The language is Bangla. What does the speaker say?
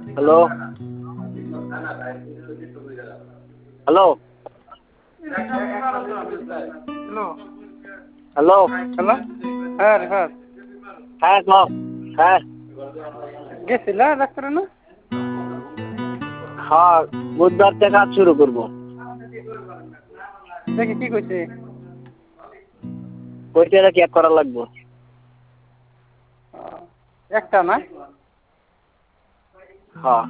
hello hello hello hello hello হ্যাঁ রিফাত হ্যাঁ কও হ্যাঁ গেছিলা ডাক্তার না হ্যাঁ বুধবার থেকে কাজ শুরু করবো দেখি কি কইছে পরীক্ষাটা চেক করা লাগবে একটা না হ্যাঁ